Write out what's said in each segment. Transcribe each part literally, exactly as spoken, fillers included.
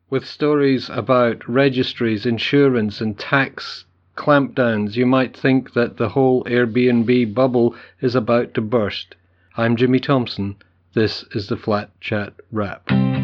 with stories about registries, insurance, and tax clampdowns. You might think that the whole Airbnb bubble is about to burst. I'm Jimmy Thompson. This is the Flat Chat Wrap.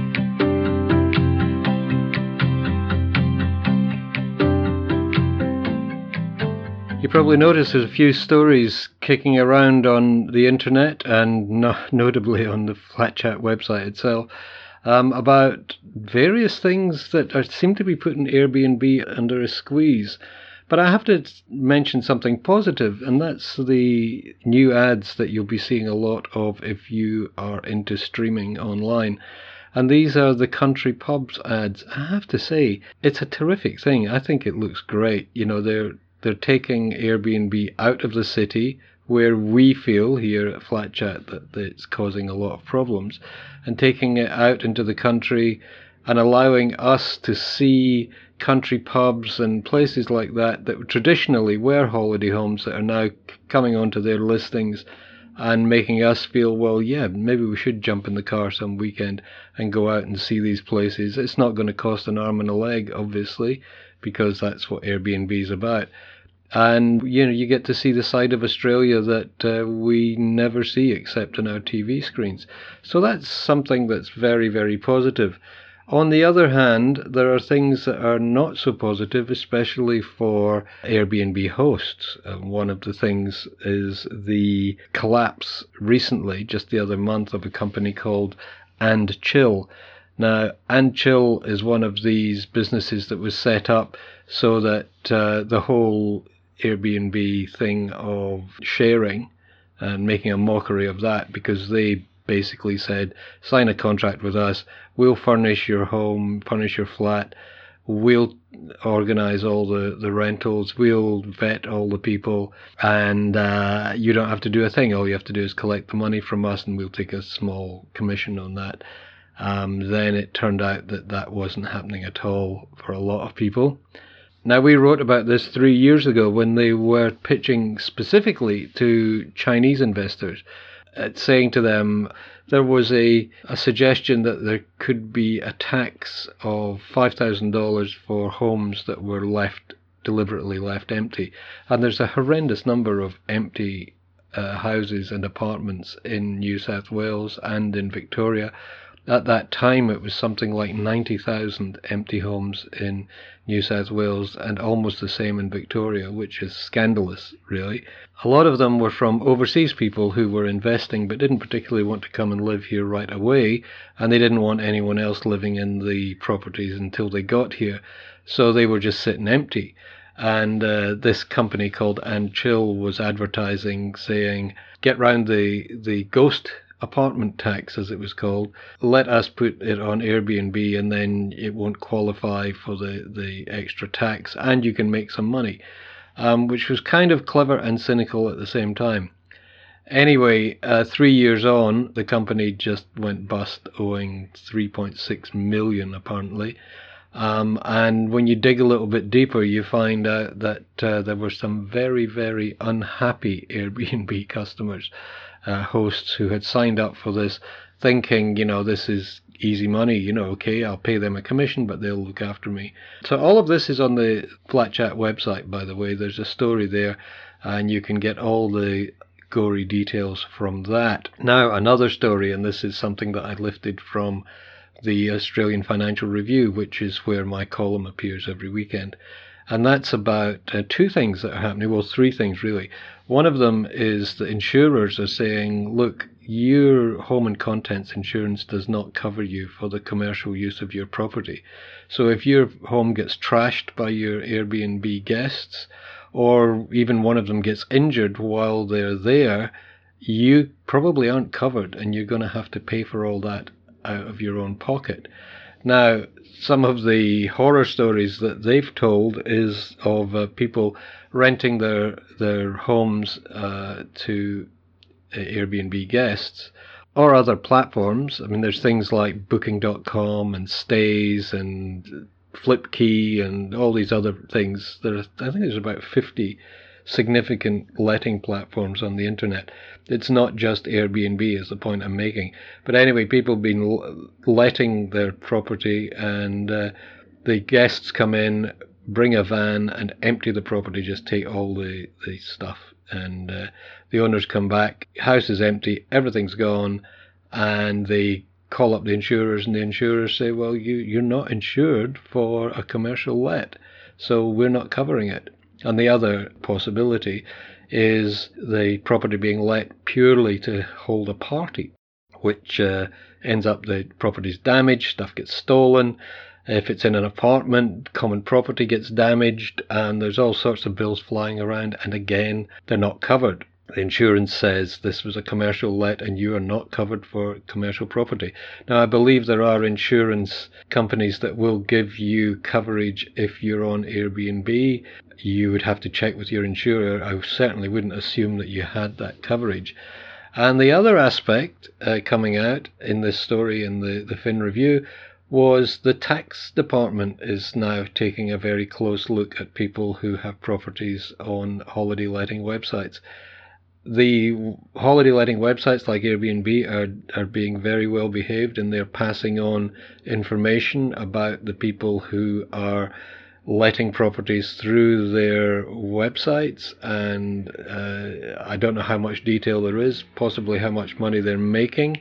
You probably noticed there's a few stories kicking around on the internet and no- notably on the Flat Chat website itself um, about various things that are, seem to be putting Airbnb under a squeeze. But I have to mention something positive, and that's the new ads that you'll be seeing a lot of if you are into streaming online. And these are the country pubs ads. I have to say, it's a terrific thing. I think it looks great. You know, they're They're taking Airbnb out of the city, where we feel here at Flat Chat that, that it's causing a lot of problems, and taking it out into the country and allowing us to see country pubs and places like that that traditionally were holiday homes that are now coming onto their listings and making us feel, well, yeah, maybe we should jump in the car some weekend and go out and see these places. It's not going to cost an arm and a leg, obviously, because that's what Airbnb is about. And, you know, you get to see the side of Australia that uh, we never see except on our T V screens. So that's something that's very, very positive. On the other hand, there are things that are not so positive, especially for Airbnb hosts. Uh, one of the things is the collapse recently, just the other month, of a company called And Chill. Now, And Chill is one of these businesses that was set up so that uh, the whole Airbnb thing of sharing and making a mockery of that, because they basically said, sign a contract with us, we'll furnish your home, furnish your flat, we'll organize all the, the rentals, we'll vet all the people, and uh, you don't have to do a thing. All you have to do is collect the money from us and we'll take a small commission on that. Um, then it turned out that that wasn't happening at all for a lot of people. Now, we wrote about this three years ago when they were pitching specifically to Chinese investors, uh, saying to them there was a, a suggestion that there could be a tax of five thousand dollars for homes that were left, deliberately left empty. And there's a horrendous number of empty uh, houses and apartments in New South Wales and in Victoria. At that time, it was something like ninety thousand empty homes in New South Wales and almost the same in Victoria, which is scandalous, really. A lot of them were from overseas people who were investing but didn't particularly want to come and live here right away, and they didn't want anyone else living in the properties until they got here, so they were just sitting empty. And uh, this company called And Chill was advertising, saying, get round the, the ghost apartment tax, as it was called, let us put it on Airbnb and then it won't qualify for the, the extra tax and you can make some money, um, which was kind of clever and cynical at the same time. Anyway, uh, three years on, the company just went bust, owing three point six million dollars apparently. Um, and when you dig a little bit deeper, you find out that uh, there were some very, very unhappy Airbnb customers, uh, hosts who had signed up for this thinking, you know, this is easy money, you know, okay, I'll pay them a commission, but they'll look after me. So all of this is on the Flat Chat website, by the way. There's a story there, and you can get all the gory details from that. Now, another story, and this is something that I lifted from the Australian Financial Review, which is where my column appears every weekend. And that's about uh, two things that are happening, well, three things really. One of them is the insurers are saying, look, your home and contents insurance does not cover you for the commercial use of your property. So if your home gets trashed by your Airbnb guests, or even one of them gets injured while they're there, you probably aren't covered and you're going to have to pay for all that out of your own pocket. Now, some of the horror stories that they've told is of uh, people renting their their homes uh, to uh, Airbnb guests or other platforms. I mean, there's things like booking dot com and Stays and Flipkey and all these other things. There, I think there's about fifty significant letting platforms on the internet. It's not just Airbnb is the point I'm making. But anyway, people have been letting their property, and uh, the guests come in, bring a van and empty the property, just take all the, the stuff. And uh, the owners come back, house is empty, everything's gone, and they call up the insurers, and the insurers say, well, you, you're not insured for a commercial let, so we're not covering it. And the other possibility is the property being let purely to hold a party, which uh, ends up the property's damaged, stuff gets stolen. If it's in an apartment, common property gets damaged, and there's all sorts of bills flying around, and again, they're not covered. The insurance says this was a commercial let and you are not covered for commercial property. Now, I believe there are insurance companies that will give you coverage if you're on Airbnb. You would have to check with your insurer. I certainly wouldn't assume that you had that coverage. And the other aspect uh, coming out in this story in the, the Fin Review was the tax department is now taking a very close look at people who have properties on holiday letting websites. The holiday letting websites like Airbnb are, are being very well behaved, and they're passing on information about the people who are letting properties through their websites, and uh, I don't know how much detail there is, possibly how much money they're making.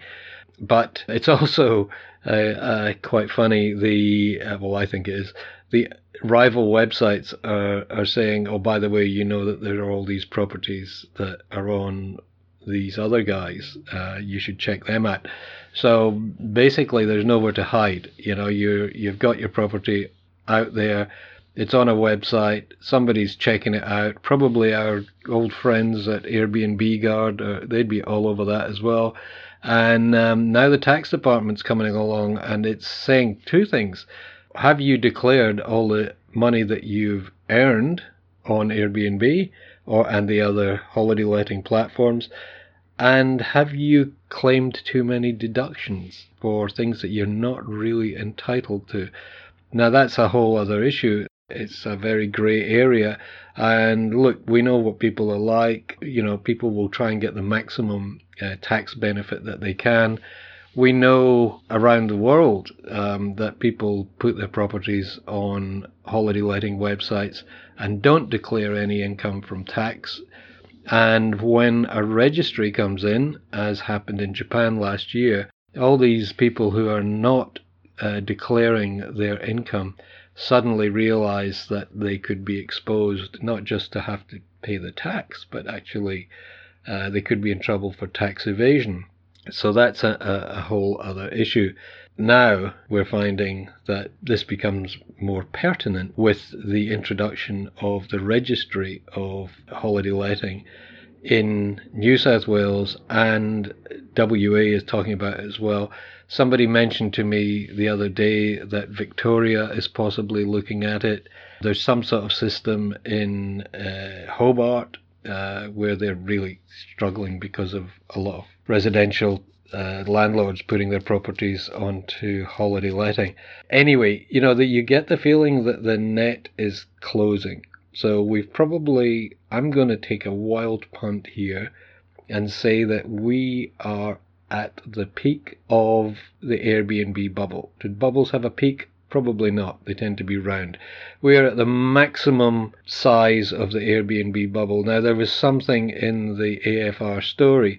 But it's also uh, uh, quite funny, the, uh, well, I think it is, the rival websites are, are saying, oh, by the way, you know that there are all these properties that are on these other guys. Uh, you should check them out. So basically, there's nowhere to hide. You know, you you've got your property out there. It's on a website. Somebody's checking it out. Probably our old friends at Airbnb Guard, uh, they'd be all over that as well. And um, now the tax department's coming along, and it's saying two things. Have you declared all the money that you've earned on Airbnb or and the other holiday letting platforms? And have you claimed too many deductions for things that you're not really entitled to? Now, that's a whole other issue. It's a very grey area. And look, we know what people are like. You know, people will try and get the maximum uh, tax benefit that they can. We know around the world um, that people put their properties on holiday letting websites and don't declare any income from tax. And when a registry comes in, as happened in Japan last year, all these people who are not uh, declaring their income suddenly realize that they could be exposed not just to have to pay the tax, but actually uh, they could be in trouble for tax evasion. So that's a, a whole other issue. Now we're finding that this becomes more pertinent with the introduction of the registry of holiday letting in New South Wales, and W A is talking about it as well. Somebody mentioned to me the other day that Victoria is possibly looking at it. There's some sort of system in uh, Hobart uh, where they're really struggling because of a lot of residential uh, landlords putting their properties onto holiday letting. Anyway, you know, that you get the feeling that the net is closing. So we've probably, I'm going to take a wild punt here and say that we are at the peak of the Airbnb bubble. Did bubbles have a peak? Probably not. They tend to be round. We are at the maximum size of the Airbnb bubble. Now, there was something in the A F R story.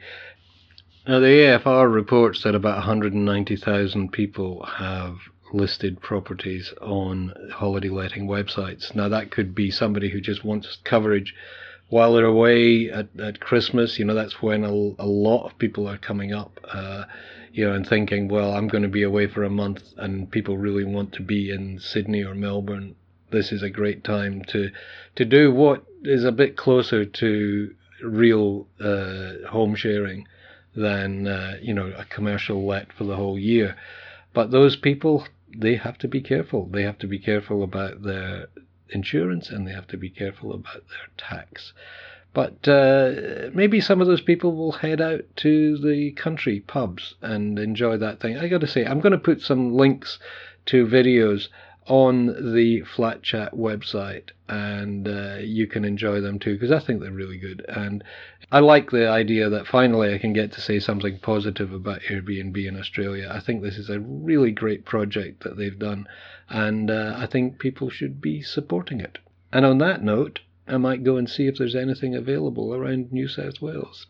Now, the A F R reports that about one hundred ninety thousand people have listed properties on holiday letting websites. Now, that could be somebody who just wants coverage while they're away at, at Christmas. You know, that's when a, a lot of people are coming up, uh, you know, and thinking, well, I'm going to be away for a month and people really want to be in Sydney or Melbourne. This is a great time to to do what is a bit closer to real uh, home sharing than, uh, you know, a commercial let for the whole year. But those people, they have to be careful. They have to be careful about their insurance, and they have to be careful about their tax. But uh, maybe some of those people will head out to the country pubs and enjoy that thing. I got to say, I'm going to put some links to videos on the Flat Chat website, and uh, you can enjoy them too, because I think they're really good. And I like the idea that finally I can get to say something positive about Airbnb in Australia. I think this is a really great project that they've done, and uh, I think people should be supporting it. And on that note, I might go and see if there's anything available around New South Wales.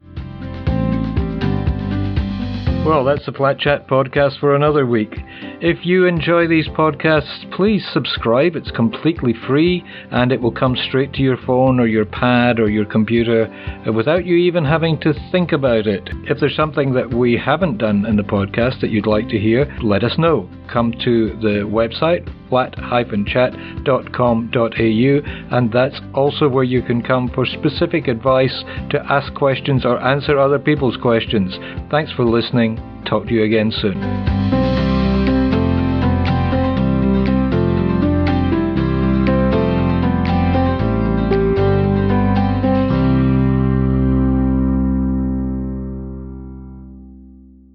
Well, that's the Flat Chat podcast for another week. If you enjoy these podcasts, please subscribe. It's completely free, and it will come straight to your phone or your pad or your computer without you even having to think about it. If there's something that we haven't done in the podcast that you'd like to hear, let us know. Come to the website, flat dash chat dot com dot a u, and that's also where you can come for specific advice, to ask questions or answer other people's questions. Thanks for listening. Talk to you again soon.